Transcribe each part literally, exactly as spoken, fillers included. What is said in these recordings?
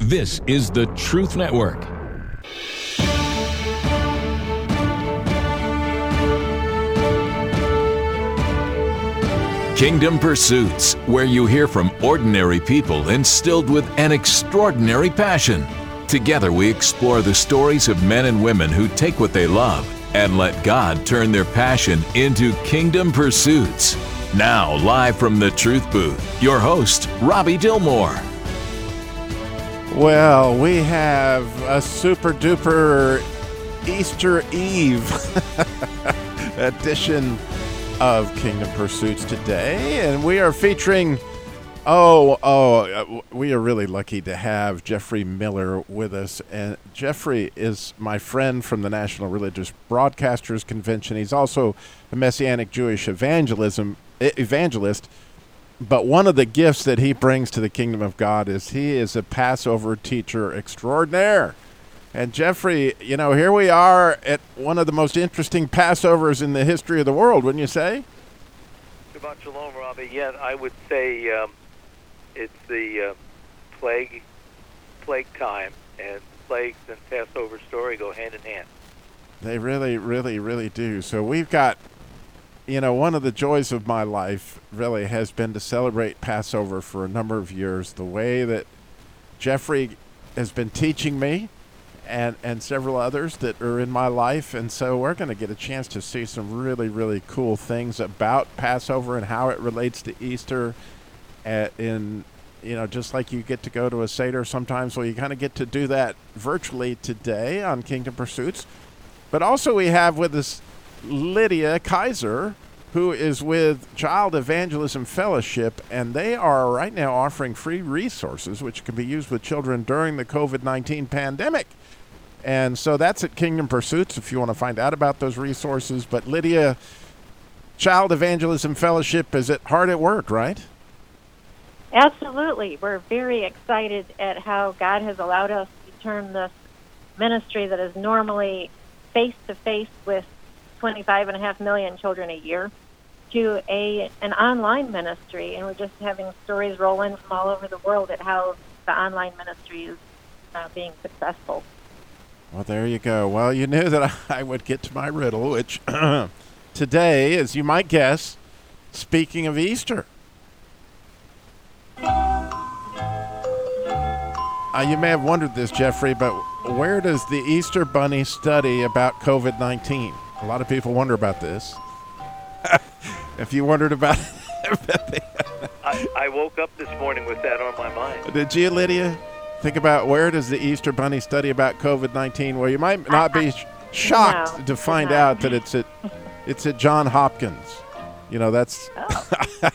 This is the Truth Network. Kingdom Pursuits, where you hear from ordinary people instilled with an extraordinary passion. Together we explore the stories of men and women who take what they love and let God turn their passion into kingdom pursuits. Now, live from the Truth Booth, your host, Robbie Dillmore. Well, we have a super duper Easter Eve edition of Kingdom Pursuits today, and we are featuring, oh, oh, we are really lucky to have Jeffrey Miller with us, and Jeffrey is my friend from the National Religious Broadcasters Convention. He's also a Messianic Jewish evangelism evangelist, but one of the gifts that he brings to the kingdom of God is he is a Passover teacher extraordinaire. And Jeffrey, you know, here we are at one of the most interesting Passovers in the history of the world, wouldn't you say? Shabbat Shalom, Robbie. Yeah, I would say um, it's the uh, plague, plague time, and plagues and Passover story go hand in hand. They really, really, really do. So we've got, you know, one of the joys of my life really has been to celebrate Passover for a number of years. The way that Jeffrey has been teaching me and, and several others that are in my life. And so we're going to get a chance to see some really, really cool things about Passover and how it relates to Easter. At, in, you know, just like you get to go to a Seder sometimes, well, you kind of get to do that virtually today on Kingdom Pursuits. But also we have with us Lydia Kaiser, who is with Child Evangelism Fellowship, and they are right now offering free resources which can be used with children during the covid nineteen pandemic. And so that's at Kingdom Pursuits if you want to find out about those resources. But Lydia, Child Evangelism Fellowship is at hard at work, right? Absolutely. We're very excited at how God has allowed us to turn this ministry that is normally face-to-face with twenty-five and a half million children a year to a an online ministry, and we're just having stories roll in from all over the world at how the online ministry is uh, being successful. Well, there you go. Well, you knew that I would get to my riddle, which today, as you might guess, speaking of Easter. Uh, you may have wondered this, Jeffrey, but where does the Easter Bunny study about covid nineteen? A lot of people wonder about this. If you wondered about it. I, I woke up this morning with that on my mind. Did you, Lydia? Think about where does the Easter Bunny study about covid nineteen? Well, you might not be sh- shocked no, to find no. out that it's at it's at Johns Hopkins. You know, that's Oh.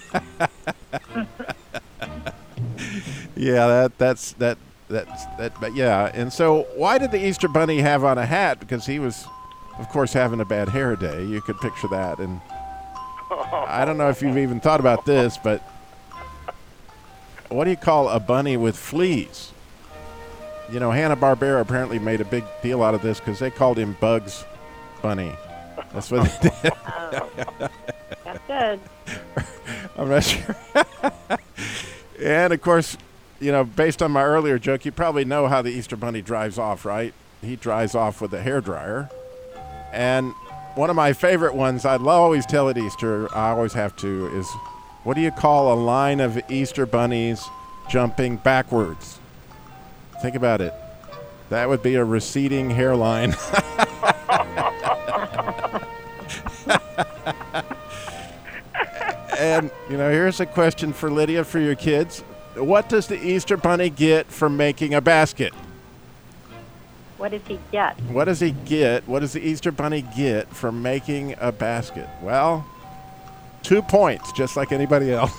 yeah, that that's that that's that but yeah. And so why did the Easter Bunny have on a hat? Because he was, of course, having a bad hair day. You could picture that. And I don't know if you've even thought about this, but what do you call a bunny with fleas? You know, Hanna-Barbera apparently made a big deal out of this because they called him Bugs Bunny. That's what they did. Oh, that's good. I'm not sure. And, of course, you know, based on my earlier joke, you probably know how the Easter Bunny drives off, right? He drives off with a hairdryer. And one of my favorite ones I'd always tell at Easter, I always have to, is what do you call a line of Easter bunnies jumping backwards? Think about it. That would be a receding hairline. And, you know, here's a question for Lydia for your kids. What does the Easter Bunny get for making a basket? What does he get? What does he get? What does the Easter Bunny get for making a basket? Well, two points, just like anybody else.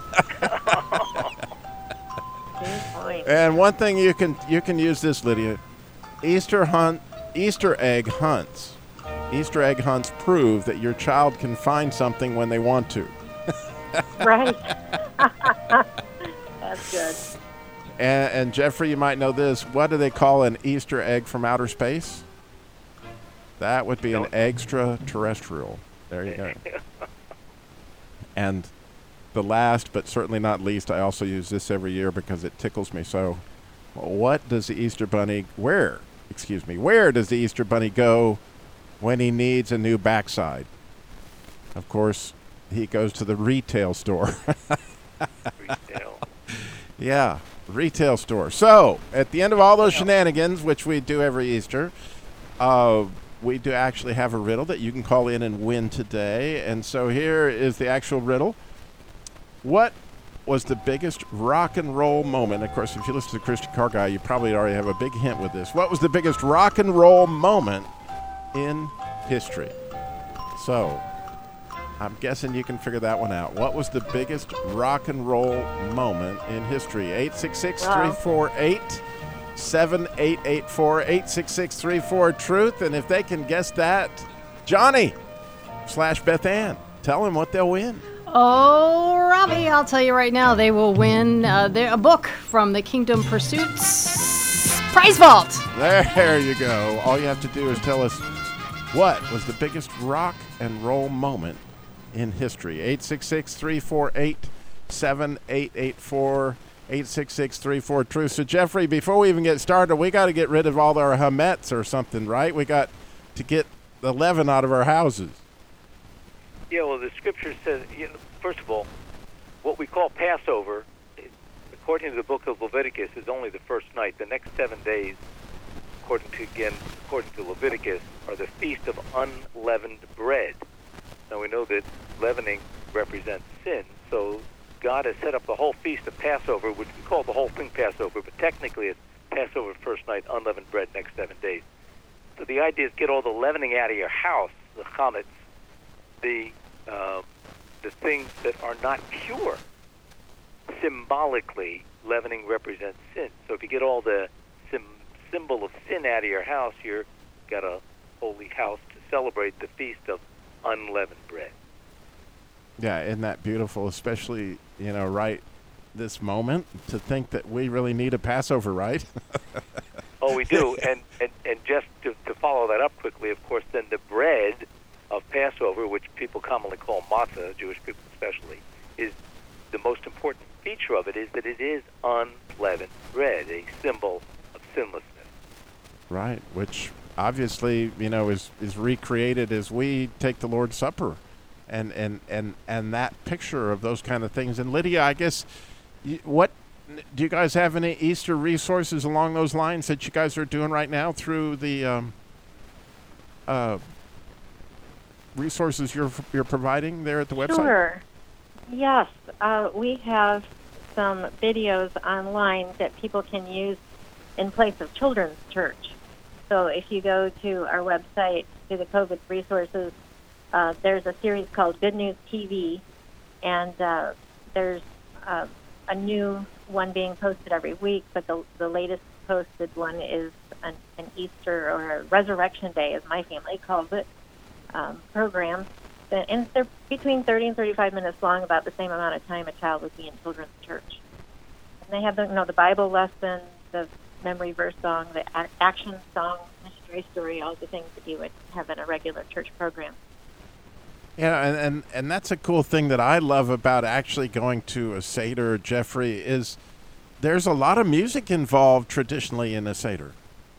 Two points. And one thing you can you can use this, Lydia. Easter hunt, Easter egg hunts. Easter egg hunts prove that your child can find something when they want to. Right. That's good. And, and Jeffrey, you might know this. What do they call an Easter egg from outer space? That would be an extraterrestrial. There you go. And the last, but certainly not least, I also use this every year because it tickles me so. what does the Easter Bunny, where, excuse me, where does the Easter Bunny go when he needs a new backside? Of course, he goes to the retail store. Retail. Yeah, retail store. So, at the end of all those shenanigans, which we do every Easter, uh, we do actually have a riddle that you can call in and win today. And so here is the actual riddle. What was the biggest rock and roll moment? Of course, if you listen to Christian Car Guy, you probably already have a big hint with this. What was the biggest rock and roll moment in history? So, I'm guessing you can figure that one out. What was the biggest rock and roll moment in history? eight six six, three four eight, seven eight eight four, eight six six, three four, truth. And if they can guess that, Johnny slash Beth Ann, tell them what they'll win. Oh, Robbie, I'll tell you right now, they will win uh, a book from the Kingdom Pursuits Prize Vault. There you go. All you have to do is tell us what was the biggest rock and roll moment in history. eight six six, three four eight, seven eight eight four, eight six six, three four, truth. So, Jeffrey, before we even get started, we got to get rid of all our hametz or something, right? We got to get the leaven out of our houses. Yeah, well, the scripture says, you know, first of all, what we call Passover, according to the book of Leviticus, is only the first night. The next seven days, according to again, according to Leviticus, are the feast of unleavened bread. Now we know that leavening represents sin, so God has set up the whole feast of Passover, which we call the whole thing Passover, but technically it's Passover first night, unleavened bread next seven days. So the idea is get all the leavening out of your house, the chametz, the uh, the things that are not pure. Symbolically, leavening represents sin. So if you get all the sim- symbol of sin out of your house, you've got a holy house to celebrate the feast of unleavened bread. Yeah, isn't that beautiful? Especially, you know, right this moment, to think that we really need a Passover, right? Oh, we do. and, and, and just to, to follow that up quickly, of course, then the bread of Passover, which people commonly call matzah, Jewish people especially, is the most important feature of it is that it is unleavened bread, a symbol of sinlessness. Right, which obviously, you know, is, is recreated as we take the Lord's Supper. And, and, and, and that picture of those kind of things. And Lydia, I guess, you, what do you guys have any Easter resources along those lines that you guys are doing right now through the um, uh, resources you're you're providing there at the website? Sure. Yes, uh, we have some videos online that people can use in place of children's church. So if you go to our website, to the COVID resources, uh, there's a series called Good News T V, and uh, there's uh, a new one being posted every week, but the, the latest posted one is an, an Easter or a Resurrection Day, as my family calls it, um, program. And they're between thirty and thirty-five minutes long, about the same amount of time a child would be in children's church. And they have the, you know, the Bible lesson, the memory verse song, the a- action song, mystery story, all the things that you would have in a regular church program. Yeah, and, and, and that's a cool thing that I love about actually going to a Seder, Jeffrey, is there's a lot of music involved traditionally in a Seder.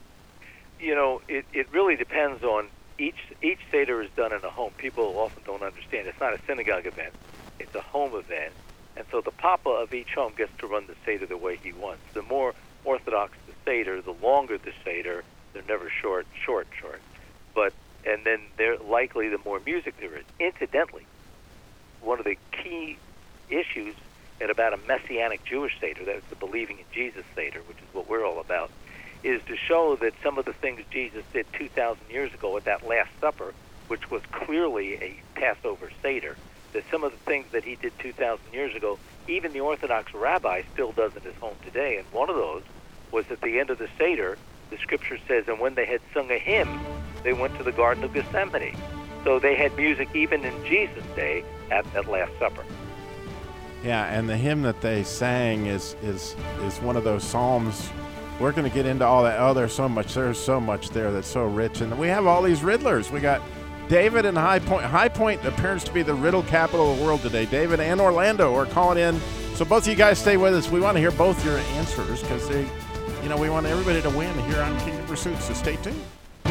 You know, it, it really depends on each each Seder is done in a home. People often don't understand. It's not a synagogue event. It's a home event. And so the papa of each home gets to run the Seder the way he wants. The more orthodox the Seder, the longer the Seder. They're never short, short, short. But and then they're likely the more music there is. Incidentally, one of the key issues at about a Messianic Jewish Seder, that's the believing in Jesus Seder, which is what we're all about, is to show that some of the things Jesus did two thousand years ago at that Last Supper, which was clearly a Passover Seder, that some of the things that he did two thousand years ago, even the Orthodox rabbi still does in his home today. And one of those was at the end of the Seder, the Scripture says, and when they had sung a hymn, they went to the Garden of Gethsemane. So they had music even in Jesus' day at that Last Supper. Yeah, and the hymn that they sang is is is one of those psalms. We're going to get into all that. Oh, there's so much. There's so much there that's so rich. And we have all these riddlers. We got David and High Point. High Point appears to be the riddle capital of the world today. David and Orlando are calling in So both of you guys stay with us. We want to hear both your answers because they, you know, we want everybody to win here on Kingdom Pursuits. So stay tuned.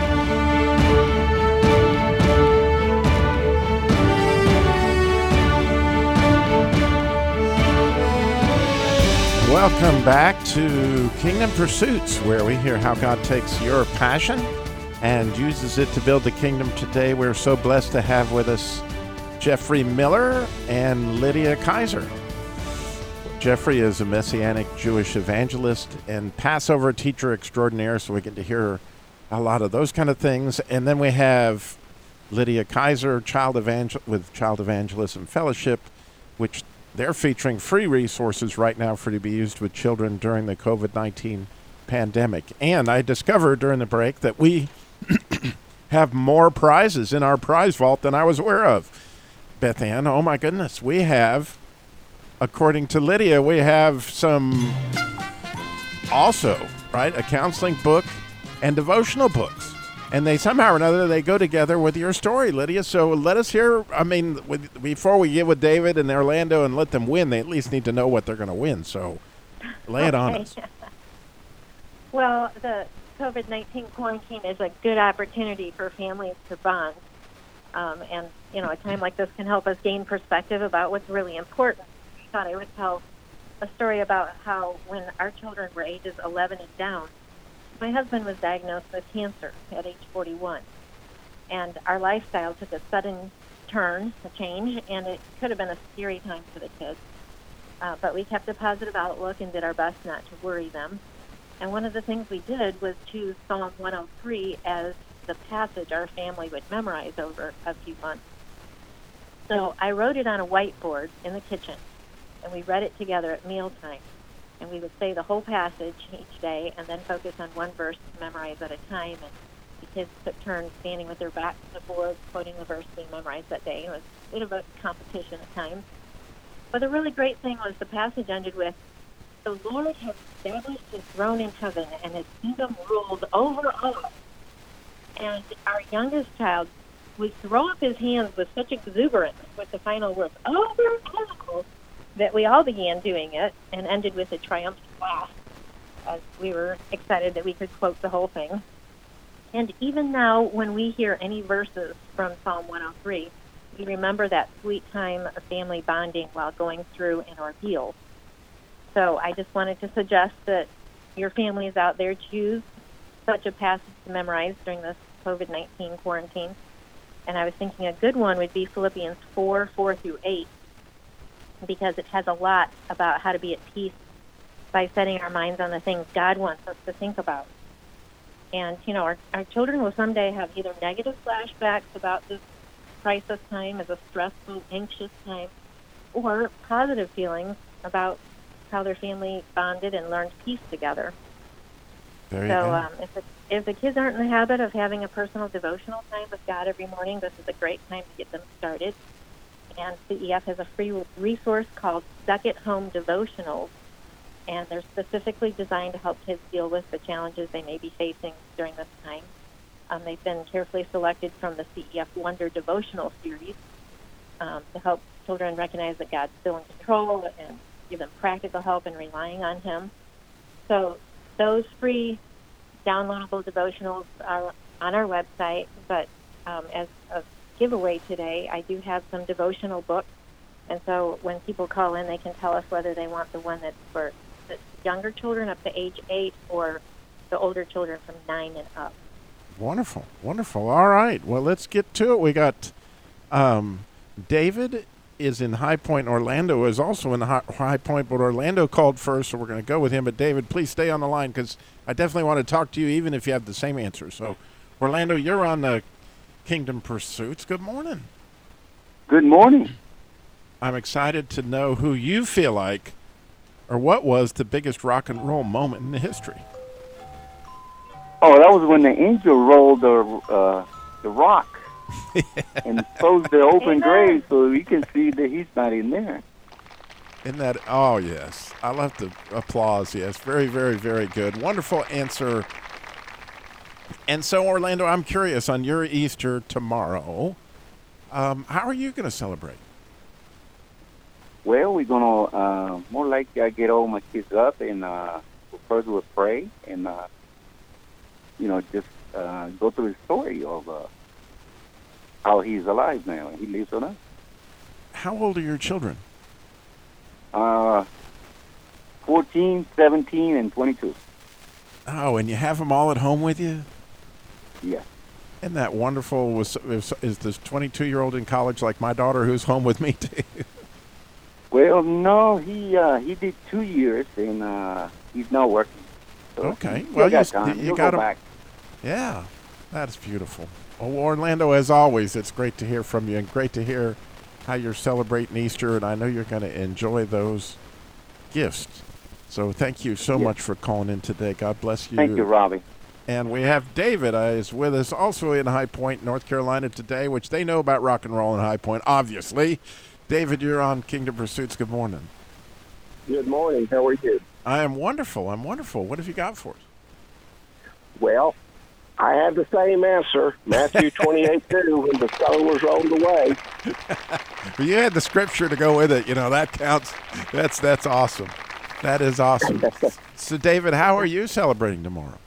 Welcome back to Kingdom Pursuits, where we hear how God takes your passion and uses it to build the kingdom. Today, we're so blessed to have with us Jeffrey Miller and Lydia Kaiser. Jeffrey is a Messianic Jewish evangelist and Passover teacher extraordinaire, so we get to hear a lot of those kind of things. And then we have Lydia Kaiser, child evangel- with Child Evangelism Fellowship, which they're featuring free resources right now for to be used with children during the covid nineteen pandemic. And I discovered during the break that we have more prizes in our prize vault than I was aware of. Beth Ann, oh my goodness, we have, according to Lydia, we have some also, right, a counseling book and devotional books. And they somehow or another, they go together with your story, Lydia. So let us hear, I mean, with, before we get with David and Orlando and let them win, they at least need to know what they're going to win. So lay it on us. Well, the covid nineteen quarantine is a good opportunity for families to bond. Um, and, you know, a time like this can help us gain perspective about what's really important. I thought I would tell a story about how when our children were ages eleven and down, my husband was diagnosed with cancer at age forty-one, and our lifestyle took a sudden turn, a change, and it could have been a scary time for the kids. Uh, but we kept a positive outlook and did our best not to worry them. And one of the things we did was choose Psalm one oh three as the passage our family would memorize over a few months. So I wrote it on a whiteboard in the kitchen, and we read it together at mealtime. And we would say the whole passage each day and then focus on one verse to memorize at a time. And the kids took turns standing with their backs to the board, quoting the verse being memorized that day. It was a bit of a competition at times. But the really great thing was the passage ended with, "The Lord has established his throne in heaven, and his kingdom rules over all." And our youngest child would throw up his hands with such exuberance with the final words, "Over all," that we all began doing it and ended with a triumphant laugh as we were excited that we could quote the whole thing. And even now, when we hear any verses from Psalm one oh three, we remember that sweet time of family bonding while going through an ordeal. So I just wanted to suggest that your families out there choose such a passage to memorize during this covid nineteen quarantine. And I was thinking a good one would be Philippians four, four through eight, because it has a lot about how to be at peace by setting our minds on the things God wants us to think about. And, you know, our, our children will someday have either negative flashbacks about this crisis time as a stressful, anxious time, or positive feelings about how their family bonded and learned peace together. There you so go. um, if, the, if the kids aren't in the habit of having a personal devotional time with God every morning, this is a great time to get them started. And C E F has a free resource called Stuck at Home Devotionals, and they're specifically designed to help kids deal with the challenges they may be facing during this time. Um, they've been carefully selected from the C E F Wonder Devotional Series um, to help children recognize that God's still in control and give them practical help in relying on Him. So those free downloadable devotionals are on our website, but um, as a giveaway today, I do have some devotional books, and so when people call in, they can tell us whether they want the one that's for the younger children up to age eight or the older children from nine and up. Wonderful, wonderful. All right, well, let's get to it. We got um, David is in High Point. Orlando is also in High, High Point, but Orlando called first, so we're going to go with him. But David, please stay on the line because I definitely want to talk to you even if you have the same answer. So, Orlando, you're on the Kingdom Pursuits. Good morning. Good morning. I'm excited to know who you feel like or what was the biggest rock and roll moment in the history. Oh, that was when the angel rolled the uh, the rock and closed the open grave so you can see that he's not in there. Isn't that, oh, yes. I love the applause, yes. Very, very, very good. Wonderful answer. And so, Orlando, I'm curious, on your Easter tomorrow, um, how are you going to celebrate? Well, we're gonna uh, more like uh, get all my kids up, and uh, first we'll pray, and uh, you know, just uh, go through the story of uh, how he's alive now, and he lives on us. How old are your children? Uh, fourteen, seventeen, and twenty-two. Oh, and you have them all at home with you? Yeah. Isn't that wonderful? Was is, is this twenty-two-year-old in college like my daughter who's home with me too? Well, no, he uh, he did two years, and uh, he's now working. So Okay. he Well, got you, time. you He'll got go him. back. Yeah, that's beautiful. Oh, Orlando, as always, it's great to hear from you, and great to hear how you're celebrating Easter, and I know you're going to enjoy those gifts. So thank you so Yeah. much for calling in today. God bless you. Thank you, Robbie. And we have David uh, is with us also in High Point, North Carolina today, which they know about rock and roll in High Point, obviously. David, you're on Kingdom Pursuits. Good morning. Good morning. How are you? I am wonderful. I'm wonderful. What have you got for us? Well, I have the same answer. Matthew twenty-eight two, when the stone was rolled away. Well, you had the scripture to go with it. You know, that counts. That's that's awesome. That is awesome. So, David, how are you celebrating tomorrow?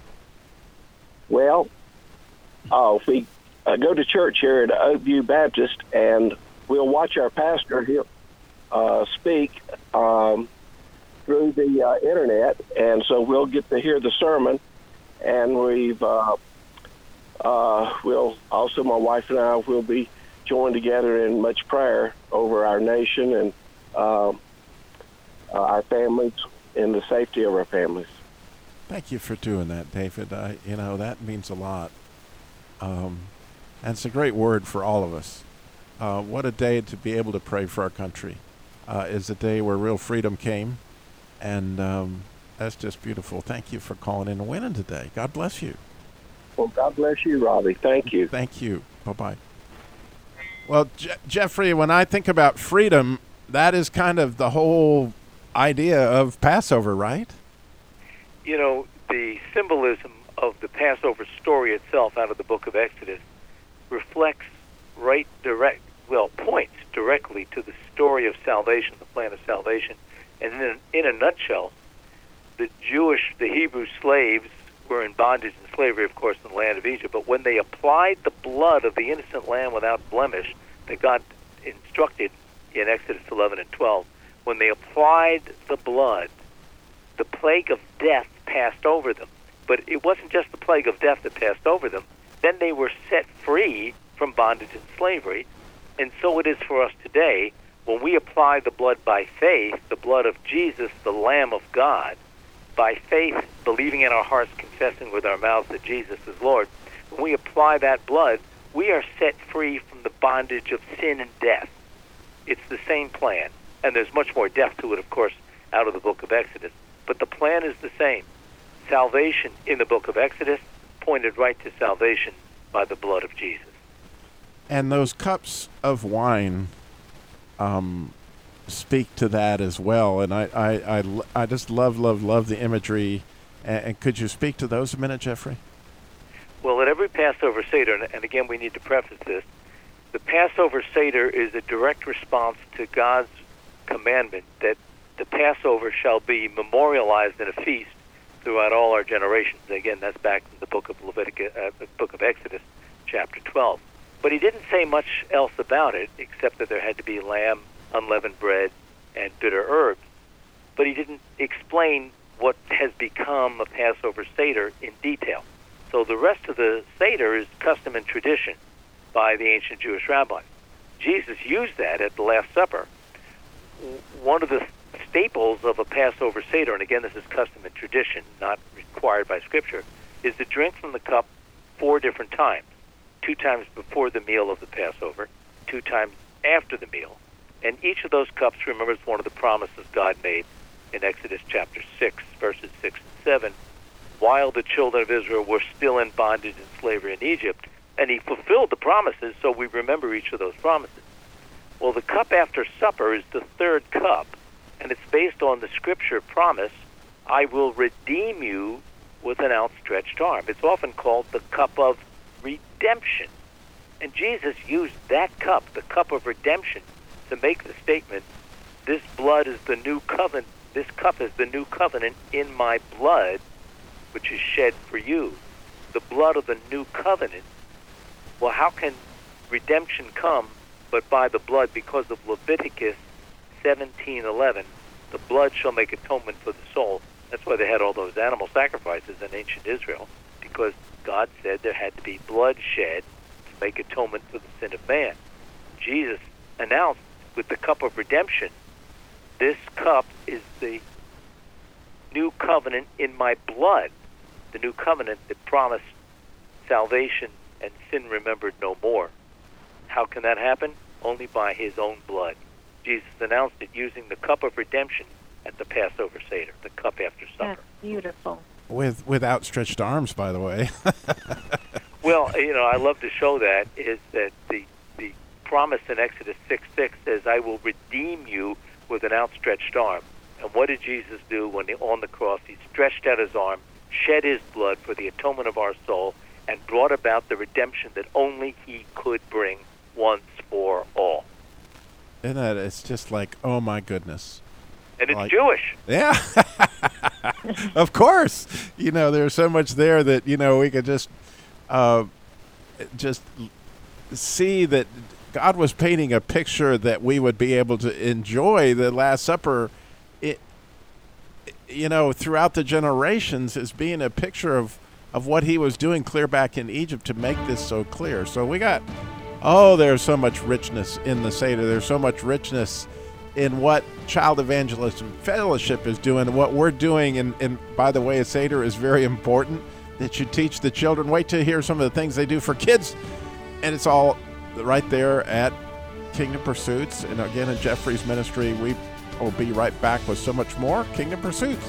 Well, uh, we uh, go to church here at Oakview Baptist, and we'll watch our pastor he'll, uh, speak um, through the uh, internet, and so we'll get to hear the sermon. And we've uh, uh, we'll also, my wife and I will be joined together in much prayer over our nation and um, uh, our families and the safety of our families. Thank you for doing that, David. I, you know, that means a lot. Um, and it's a great word for all of us. Uh, what a day to be able to pray for our country. Uh, is a day where real freedom came. And um, that's just beautiful. Thank you for calling in and winning today. God bless you. Well, God bless you, Robbie. Thank you. Thank you. Bye-bye. Well, Je- Jeffrey, when I think about freedom, that is kind of the whole idea of Passover, right? You know, the symbolism of the Passover story itself out of the book of Exodus reflects right direct, well, points directly to the story of salvation, the plan of salvation. And in, in a nutshell, the Jewish, the Hebrew slaves were in bondage and slavery, of course, in the land of Egypt. But when they applied the blood of the innocent lamb without blemish that God instructed in Exodus eleven and twelve, when they applied the blood, the plague of death passed over them. But it wasn't just the plague of death that passed over them. Then they were set free from bondage and slavery. And so it is for us today. When we apply the blood by faith, the blood of Jesus, the Lamb of God, by faith, believing in our hearts, confessing with our mouths that Jesus is Lord, when we apply that blood, we are set free from the bondage of sin and death. It's the same plan. And there's much more depth to it, of course, out of the book of Exodus. But the plan is the same. Salvation in the book of Exodus pointed right to salvation by the blood of Jesus. And those cups of wine um, speak to that as well. And I, I, I, I just love, love, love the imagery. And, and could you speak to those a minute, Jeffrey? Well, at every Passover Seder, and, and again we need to preface this, the Passover Seder is a direct response to God's commandment that the Passover shall be memorialized in a feast throughout all our generations. Again, that's back in the book of Leviticus, uh, the book of Exodus, chapter twelve. But he didn't say much else about it, except that there had to be lamb, unleavened bread, and bitter herbs. But he didn't explain what has become a Passover Seder in detail. So the rest of the Seder is custom and tradition by the ancient Jewish rabbis. Jesus used that at the Last Supper. One of the staples of a Passover Seder, and again this is custom and tradition, not required by Scripture, is to drink from the cup four different times. Two times before the meal of the Passover, two times after the meal. And each of those cups, remember, is one of the promises God made in Exodus chapter six, verses six and seven, while the children of Israel were still in bondage and slavery in Egypt. And he fulfilled the promises, so we remember each of those promises. Well, the cup after supper is the third cup, and it's based on the Scripture promise, I will redeem you with an outstretched arm. It's often called the cup of redemption. And Jesus used that cup, the cup of redemption, to make the statement, this blood is the new covenant. This cup is the new covenant in my blood, which is shed for you. The blood of the new covenant. Well, how can redemption come but by the blood? Because of Leviticus seventeen eleven, the blood shall make atonement for the soul. That's why they had all those animal sacrifices in ancient Israel, because God said there had to be blood shed to make atonement for the sin of man. Jesus announced with the cup of redemption, this cup is the new covenant in my blood, the new covenant that promised salvation and sin remembered no more. How can that happen? Only by his own blood. Jesus announced it using the cup of redemption at the Passover Seder, the cup after supper. That's beautiful. With with outstretched arms, by the way. Well, you know, I love to show that, is that the the promise in Exodus six six says, I will redeem you with an outstretched arm. And what did Jesus do when he, on the cross? He stretched out his arm, shed his blood for the atonement of our soul, and brought about the redemption that only he could bring once for all. Isn't that, it's just like, oh my goodness. And it's like, Jewish. Yeah. Of course. You know, there's so much there that, you know, we could just uh, just see that God was painting a picture that we would be able to enjoy the Last Supper, it, you know, throughout the generations, as being a picture of, of what he was doing clear back in Egypt to make this so clear. So we got, oh, there's so much richness in the Seder. There's so much richness in what Child Evangelism Fellowship is doing, what we're doing. And, and by the way, a Seder is very important that you teach the children. Wait to hear some of the things they do for kids. And it's all right there at Kingdom Pursuits. And again, in Jeffrey's ministry, we will be right back with so much more Kingdom Pursuits.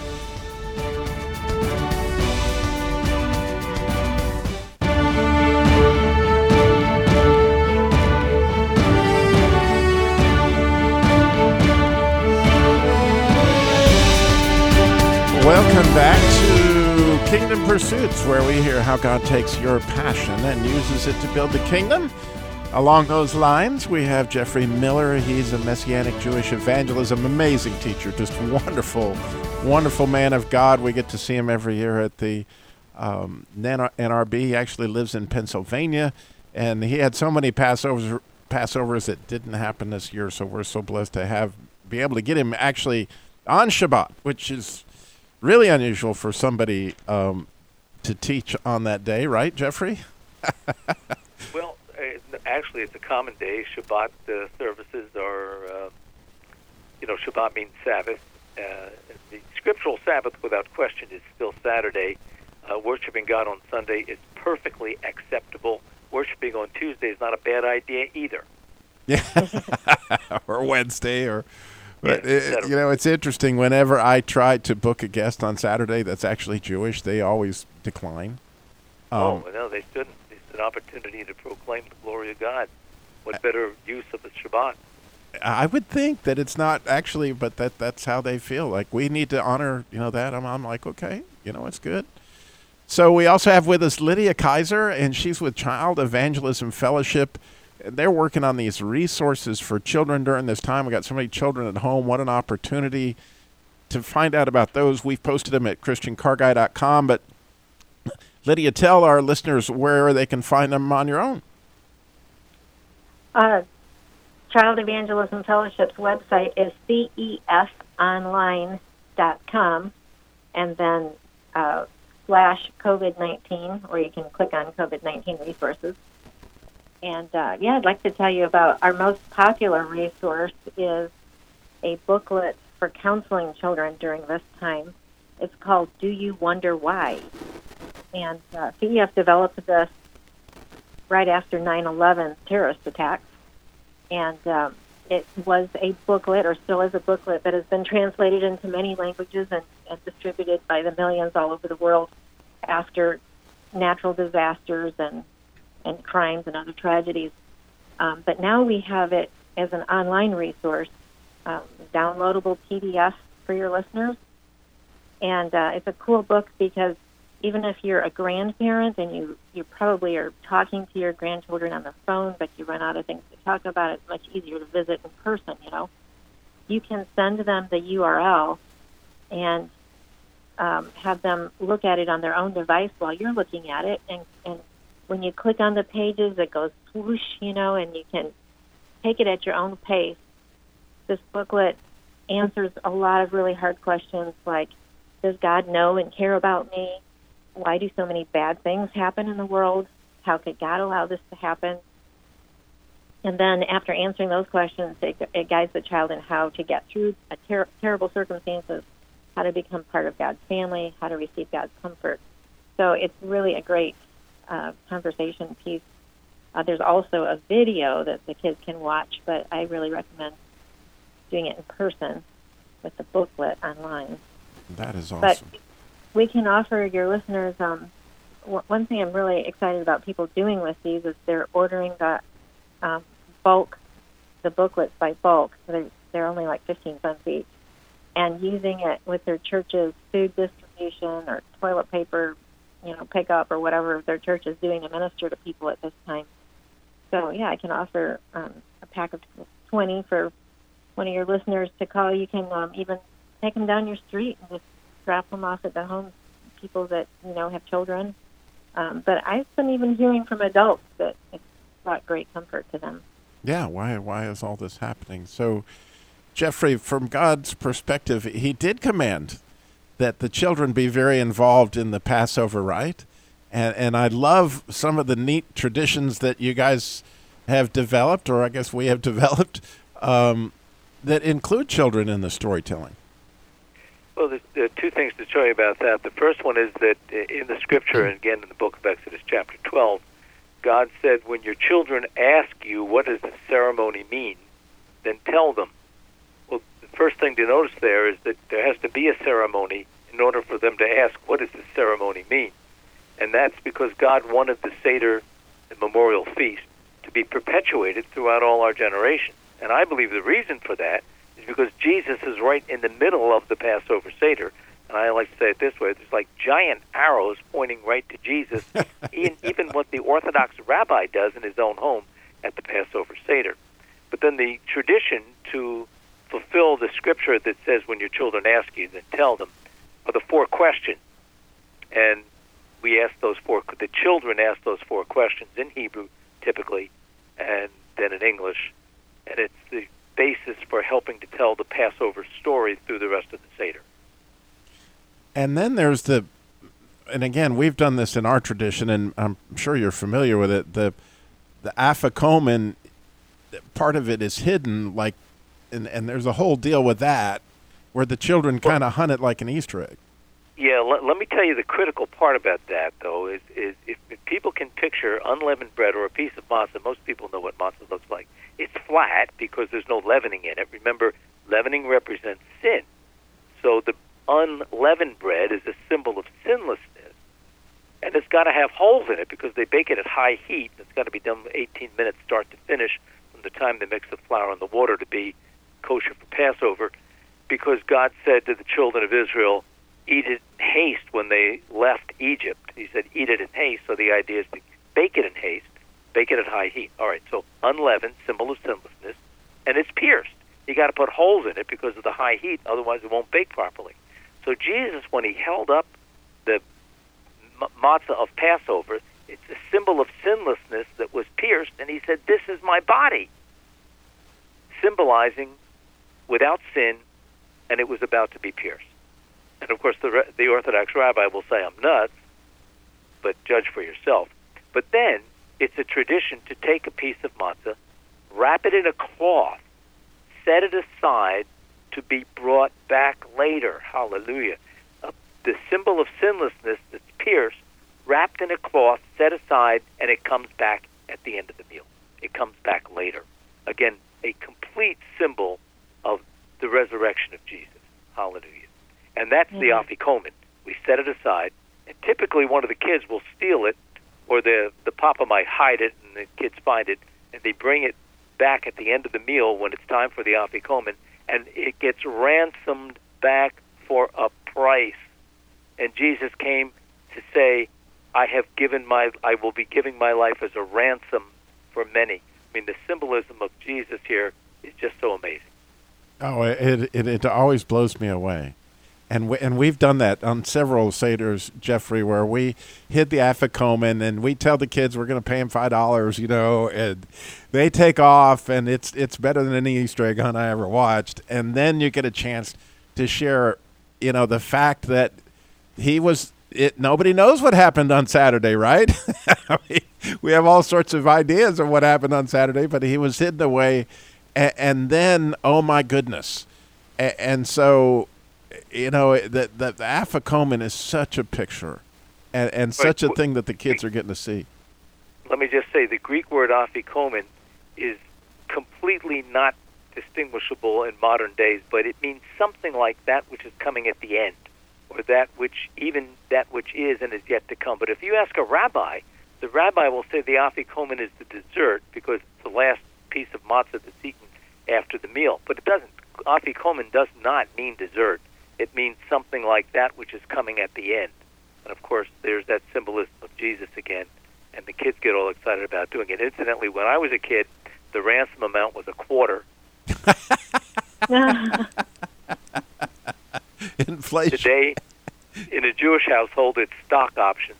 Welcome back to Kingdom Pursuits, where we hear how God takes your passion and uses it to build the kingdom. Along those lines, we have Jeffrey Miller. He's a Messianic Jewish evangelism, amazing teacher, just wonderful, wonderful man of God. We get to see him every year at the um, N R B. He actually lives in Pennsylvania, and he had so many Passovers, Passovers that didn't happen this year, so we're so blessed to have be able to get him actually on Shabbat, which is really unusual for somebody um, to teach on that day, right, Jeffrey? Well, uh, actually, it's a common day. Shabbat uh, services are, uh, you know, Shabbat means Sabbath. Uh, the scriptural Sabbath, without question, is still Saturday. Uh, worshiping God on Sunday is perfectly acceptable. Worshiping on Tuesday is not a bad idea either. Yeah, or Wednesday, or... But, yeah, it, you know, it's interesting. Whenever I try to book a guest on Saturday that's actually Jewish, they always decline. Um, oh, no, they shouldn't. It's an opportunity to proclaim the glory of God. What better use of the Shabbat? I would think that it's not actually, but that that's how they feel. Like, we need to honor, you know, that. I'm, I'm like, okay, you know, it's good. So we also have with us Lydia Kaiser, and she's with Child Evangelism Fellowship. They're working on these resources for children during this time. We got so many children at home. What an opportunity to find out about those. We've posted them at Christian Car Guy dot com. But Lydia, tell our listeners where they can find them on your own. Uh, Child Evangelism Fellowship's website is C E F online dot com, and then uh, slash COVID nineteen, or you can click on COVID nineteen resources. And, uh, yeah, I'd like to tell you about our most popular resource is a booklet for counseling children during this time. It's called Do You Wonder Why? And uh, C E F developed this right after nine eleven terrorist attacks. And um, it was a booklet, or still is a booklet, that has been translated into many languages and, and distributed by the millions all over the world after natural disasters and and crimes and other tragedies. Um, but now we have it as an online resource, um, downloadable P D F for your listeners. And uh, it's a cool book because even if you're a grandparent and you, you probably are talking to your grandchildren on the phone, but you run out of things to talk about, it's much easier to visit in person, you know. you can send them the U R L and um, have them look at it on their own device while you're looking at it. And, and when you click on the pages, it goes whoosh, you know, and you can take it at your own pace. This booklet answers a lot of really hard questions like, does God know and care about me? Why do so many bad things happen in the world? How could God allow this to happen? And then after answering those questions, it, it guides the child in how to get through a ter- terrible circumstances, how to become part of God's family, how to receive God's comfort. So it's really a great uh, conversation piece. Uh, there's also a video that the kids can watch, but I really recommend doing it in person with the booklet online. That is awesome. But we can offer your listeners, um, w- one thing I'm really excited about people doing with these is they're ordering the um, bulk, the booklets by bulk. So they're, they're only like fifteen cents each, and using it with their church's food distribution or toilet paper, you know, pickup or whatever their church is doing to minister to people at this time. So, yeah, I can offer um, a pack of twenty for one of your listeners to call. You can um, even take them down your street and just drop them off at the home, people that, you know, have children. Um, but I've been even hearing from adults that it's brought great comfort to them. Yeah, why why is all this happening? So, Jeffrey, from God's perspective, he did command that the children be very involved in the Passover rite. And and I love some of the neat traditions that you guys have developed, or I guess we have developed, um, that include children in the storytelling. Well, there's, there are two things to show you about that. The first one is that in the Scripture, and again in the book of Exodus chapter twelve, God said, when your children ask you, what does the ceremony mean, then tell them. Well, the first thing to notice there is that there has to be a ceremony in order for them to ask, what does the ceremony mean? And that's because God wanted the Seder, the memorial feast, to be perpetuated throughout all our generations. And I believe the reason for that is because Jesus is right in the middle of the Passover Seder. And I like to say it this way, there's like giant arrows pointing right to Jesus, even what the Orthodox rabbi does in his own home at the Passover Seder. But then the tradition to fulfill the Scripture that says, when your children ask you, then tell them, are the four questions. And we ask those four, the children ask those four questions in Hebrew, typically, and then in English. And it's the basis for helping to tell the Passover story through the rest of the Seder. And then there's the, and again, we've done this in our tradition, and I'm sure you're familiar with it, the the afikomen, part of it is hidden, like, and, and there's a whole deal with that, where the children kind of hunt it like an Easter egg. Yeah, let, let me tell you the critical part about that, though, is, is if, if people can picture unleavened bread or a piece of matzah, most people know what matzah looks like. It's flat because there's no leavening in it. Remember, leavening represents sin. So the unleavened bread is a symbol of sinlessness, and it's got to have holes in it because they bake it at high heat. It's got to be done eighteen minutes start to finish from the time they mix the flour and the water to be kosher for Passover, because God said to the children of Israel, eat it in haste when they left Egypt. He said, eat it in haste, so the idea is to bake it in haste, bake it at high heat. All right, so unleavened, symbol of sinlessness, and it's pierced. You got to put holes in it because of the high heat, otherwise it won't bake properly. So Jesus, when he held up the matzah of Passover, it's a symbol of sinlessness that was pierced, and he said, this is my body, symbolizing without sin, and it was about to be pierced. And, of course, the, the Orthodox rabbi will say, I'm nuts, but judge for yourself. But then it's a tradition to take a piece of matzah, wrap it in a cloth, set it aside to be brought back later. Hallelujah. Uh, the symbol of sinlessness that's pierced, wrapped in a cloth, set aside, and it comes back at the end of the meal. It comes back later. Again, a complete symbol of the resurrection of Jesus. Hallelujah. And that's mm-hmm. the afikomen. We set it aside, and typically one of the kids will steal it, or the the papa might hide it, and the kids find it, and they bring it back at the end of the meal when it's time for the afikomen, and it gets ransomed back for a price. And Jesus came to say, I have given my, I will be giving my life as a ransom for many. I mean, the symbolism of Jesus here is just so amazing. Oh, it it, it always blows me away. And we, and we've done that on several Seders, Jeffrey, where we hid the Afikoman and we tell the kids we're going to pay them five dollars, you know, and they take off, and it's it's better than any Easter egg hunt I ever watched. And then you get a chance to share, you know, the fact that he was it. Nobody knows what happened on Saturday, right? I mean, we have all sorts of ideas of what happened on Saturday, but he was hidden away, and, and then oh my goodness, and, and so. You know, the, the, the Afikoman is such a picture and, and such a thing that the kids are getting to see. Let me just say, the Greek word Afikoman is completely not distinguishable in modern days, but it means something like that which is coming at the end, or that which, even that which is and is yet to come. But if you ask a rabbi, the rabbi will say the Afikoman is the dessert because it's the last piece of matzah that's eaten after the meal. But it doesn't. Afikoman does not mean dessert. It means something like that which is coming at the end. And, of course, there's that symbolism of Jesus again, and the kids get all excited about doing it. Incidentally, when I was a kid, the ransom amount was a quarter. Inflation. Today, in a Jewish household, it's stock options.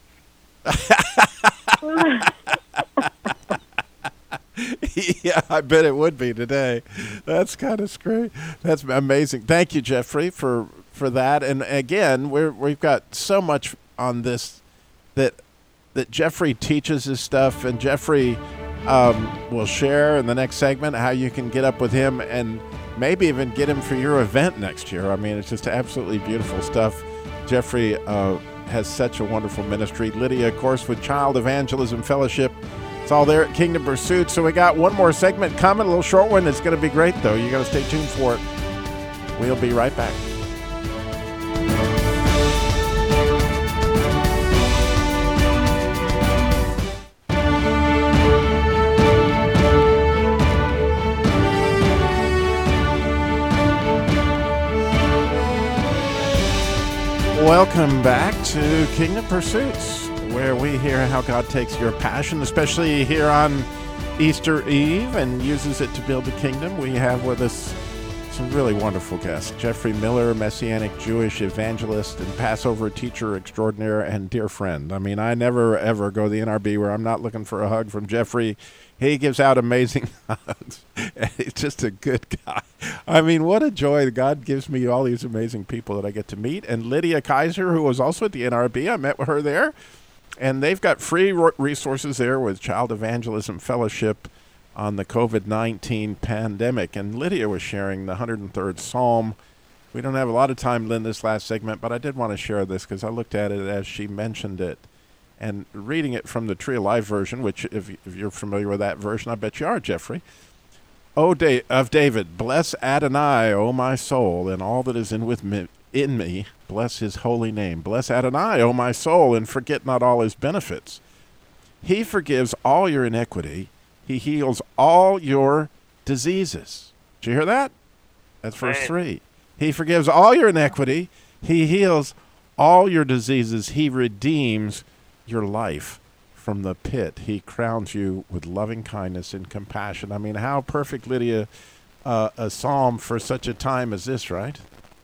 Yeah, I bet it would be today. That's kind of great. That's amazing. Thank you, Jeffrey, for, for that. And again, we're we've got so much on this that that Jeffrey teaches his stuff, and Jeffrey um, will share in the next segment how you can get up with him and maybe even get him for your event next year. I mean, it's just absolutely beautiful stuff. Jeffrey uh, has such a wonderful ministry. Lydia, of course, with Child Evangelism Fellowship. It's all there at Kingdom Pursuit. So we got one more segment coming, a little short one. It's going to be great, though. You got to stay tuned for it. We'll be right back. Welcome back to Kingdom Pursuits, where we hear how God takes your passion, especially here on Easter Eve, and uses it to build the kingdom. We have with us some really wonderful guests. Jeffrey Miller, Messianic Jewish evangelist and Passover teacher extraordinaire and dear friend. I mean, I never, ever go to the N R B where I'm not looking for a hug from Jeffrey. He gives out amazing hugs. He's just a good guy. I mean, what a joy. God gives me all these amazing people that I get to meet. And Lydia Kaiser, who was also at the N R B, I met with her there. And they've got free resources there with Child Evangelism Fellowship on the covid nineteen pandemic. And Lydia was sharing the one hundred third Psalm. We don't have a lot of time, Lynn, this last segment, but I did want to share this because I looked at it as she mentioned it. And reading it from the Tree of Life version, which if, if you're familiar with that version, I bet you are, Jeffrey. O da- of David, bless Adonai, O my soul, and all that is in with me, in me, bless his holy name. Bless Adonai, O my soul, and forget not all his benefits. He forgives all your iniquity. He heals all your diseases. Did you hear that? That's verse three. He forgives all your iniquity. He heals all your diseases. He redeems your life from the pit. He crowns you with loving kindness and compassion. I mean, how perfect, Lydia, uh, a psalm for such a time as this, right?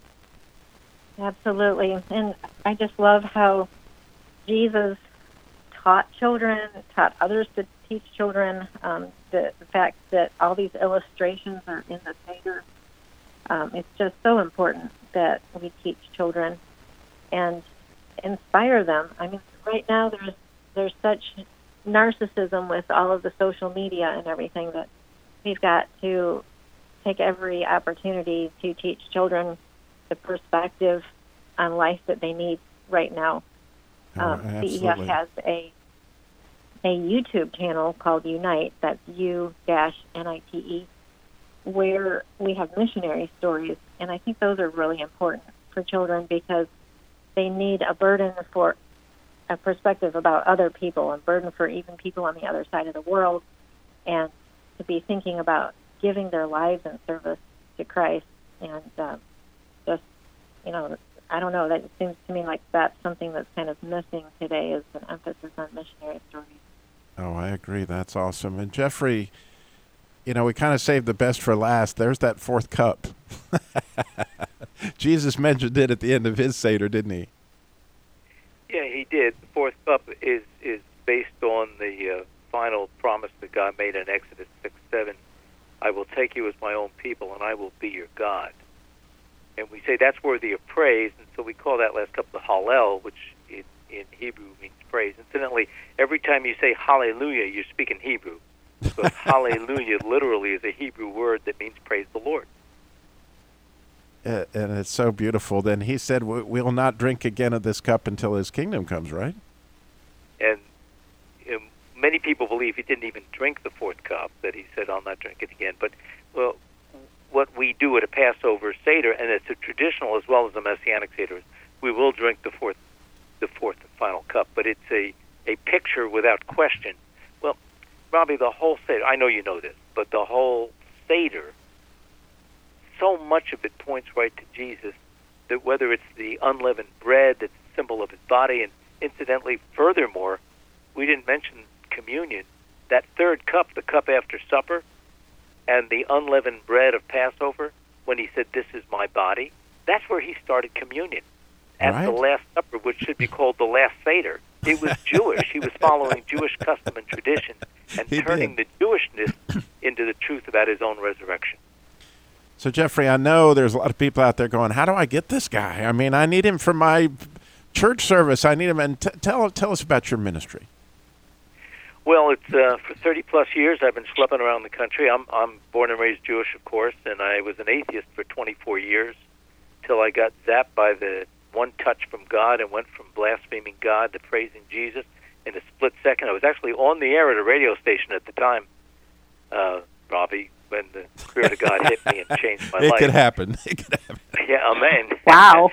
Absolutely. And I just love how Jesus taught children, taught others to teach children. Um, the, the fact that all these illustrations are in the Seder, um, it's just so important that we teach children and inspire them. I mean, right now there's there's such narcissism with all of the social media and everything that we've got to take every opportunity to teach children the perspective on life that they need right now. Oh, um, C E F has a a YouTube channel called Unite, that's U N I T E, where we have missionary stories, and I think those are really important for children because they need a burden for a perspective about other people, a burden for even people on the other side of the world, and to be thinking about giving their lives in service to Christ. And uh, just, you know, I don't know, that it seems to me like that's something that's kind of missing today is an emphasis on missionary stories. Oh, I agree. That's awesome. And Jeffrey, you know, we kind of saved the best for last. There's that fourth cup. Jesus mentioned it at the end of his Seder, didn't he? Yeah, he did. The fourth cup is, is based on the uh, final promise that God made in Exodus six seven. I will take you as my own people, and I will be your God. And we say that's worthy of praise, and so we call that last cup the Hallel, which in, in Hebrew means praise. Incidentally, every time you say hallelujah, you're speaking Hebrew, because hallelujah literally is a Hebrew word that means praise the Lord. Uh, and it's so beautiful. Then he said, we'll not drink again of this cup until his kingdom comes, right? And um, many people believe he didn't even drink the fourth cup, that he said, I'll not drink it again. But, well, what we do at a Passover Seder, and it's a traditional as well as a Messianic Seder, we will drink the fourth the fourth and final cup. But it's a, a picture without question. Well, Robbie, the whole Seder, I know you know this, but the whole Seder, so much of it points right to Jesus, that whether it's the unleavened bread that's a symbol of his body, and incidentally, furthermore, we didn't mention communion. That third cup, the cup after supper, and the unleavened bread of Passover, when he said, this is my body, that's where he started communion. At right. the Last Supper, which should be called the Last Seder. It was Jewish. He was following Jewish custom and tradition and he turning did. the Jewishness into the truth about his own resurrection. So, Jeffrey, I know there's a lot of people out there going, how do I get this guy? I mean, I need him for my church service. I need him. And t- tell, tell us about your ministry. Well, it's uh, for thirty plus years I've been schlepping around the country. I'm I'm born and raised Jewish, of course, and I was an atheist for twenty-four years till I got zapped by the one touch from God and went from blaspheming God to praising Jesus in a split second. I was actually on the air at a radio station at the time, uh, Robbie, when the Spirit of God hit me and changed my it life. Could happen. It could happen. Yeah, amen. Wow.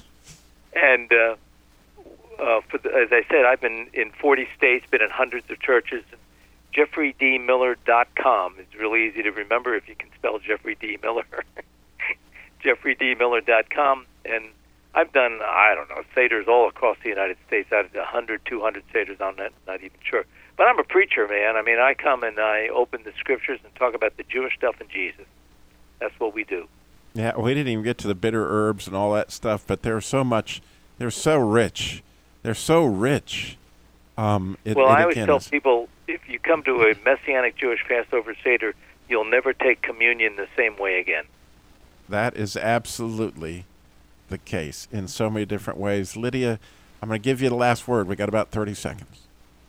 and uh, uh, for the, as I said, I've been in forty states, been in hundreds of churches. Jeffrey D Miller dot com is really easy to remember if you can spell Jeffrey D. Miller. Jeffrey D Miller dot com. And I've done, I don't know, Seders all across the United States. I've done one hundred, two hundred Seders. I'm not, not even sure. But I'm a preacher, man. I mean, I come and I open the scriptures and talk about the Jewish stuff and Jesus. That's what we do. Yeah, we didn't even get to the bitter herbs and all that stuff, but there's so much, they're so rich. They're so rich. Um, it, well, it I always tell is. people, if you come to a Messianic Jewish Passover Seder, you'll never take communion the same way again. That is absolutely the case in so many different ways. Lydia, I'm going to give you the last word. We got about thirty seconds.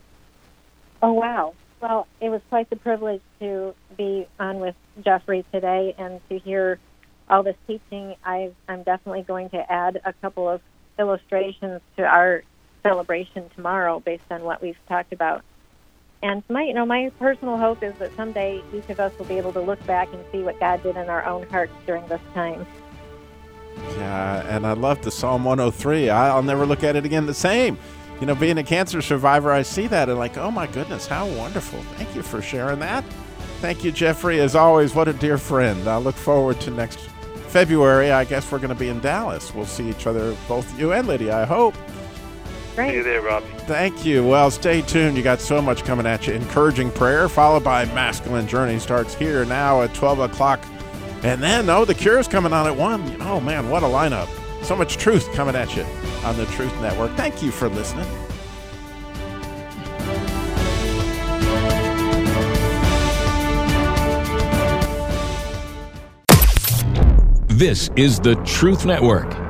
Oh, wow. Well, it was quite the privilege to be on with Jeffrey today and to hear all this teaching. I, I'm definitely going to add a couple of illustrations to our celebration tomorrow based on what we've talked about. And my, you know, my personal hope is that someday each of us will be able to look back and see what God did in our own hearts during this time. Yeah, and I love the Psalm one oh three. I'll never look at it again the same. You know, being a cancer survivor, I see that and like, oh my goodness, how wonderful. Thank you for sharing that. Thank you, Jeffrey. As always, what a dear friend. I look forward to next February. I guess we're going to be in Dallas. We'll see each other, both you and Lydia, I hope. Great. See you there, Robbie. Thank you. Well, stay tuned. You got so much coming at you. Encouraging prayer, followed by Masculine Journey, starts here now at twelve o'clock. And then, oh, The Cure's coming on at one. Oh, man, what a lineup. So much truth coming at you on the Truth Network. Thank you for listening. This is the Truth Network.